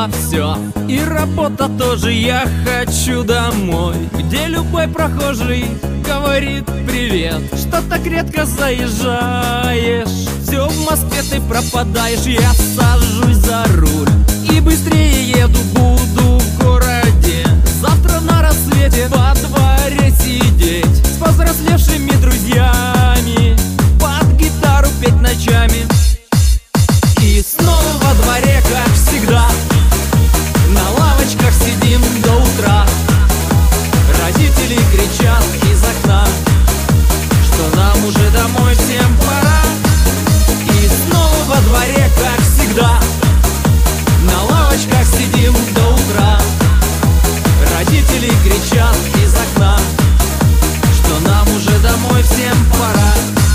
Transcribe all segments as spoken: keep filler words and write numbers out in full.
забыла все. И работа тоже, я хочу домой, где любой прохожий говорит привет. Что так редко заезжаешь, все в Москве ты пропадаешь. Я сажусь за руль и быстрее еду, буду в городе завтра на рассвете во дворе сидеть с повзрослевшими друзьями, под гитару петь ночами. И снова во дворе, как всегда, на лавочках сидим до утра. Родители кричат из окна, что нам уже домой всем пора. И снова во дворе, как всегда, на лавочках сидим до утра. Родители кричат из окна, что нам уже домой всем пора.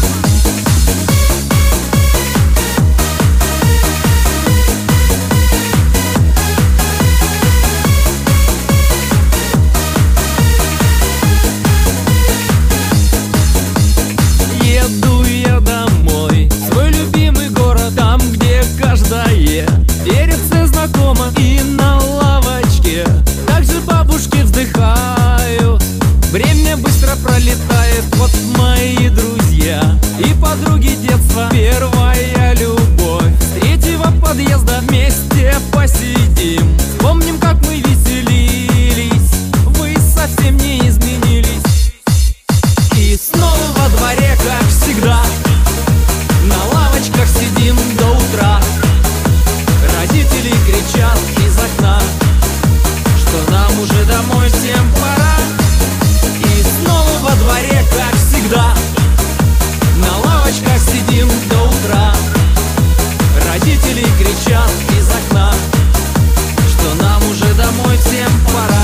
Еду я домой, в свой любимый город, там, где каждое деревце знакомо. И на лавочке также бабушки вздыхают. Время быстро пролетает, вот мои друзья и подруги детства, первая любовь. С третьего подъезда вместе посидим, вспомним, как мы веселились, вы совсем не изменились. И снова во дворе, как всегда, на лавочках сидим до утра. Родители кричат из окна, что нам уже домой всем пора. И снова во дворе, как всегда, на лавочках сидим до утра. Родители кричат из окна, что нам уже домой всем пора.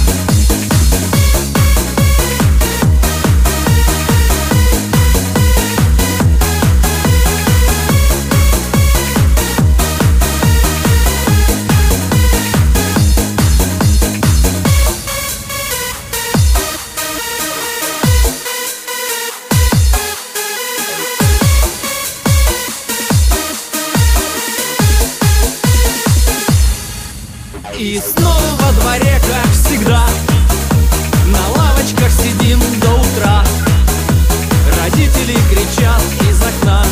И снова во дворе, как всегда, на лавочках сидим до утра. Родители кричат из окна,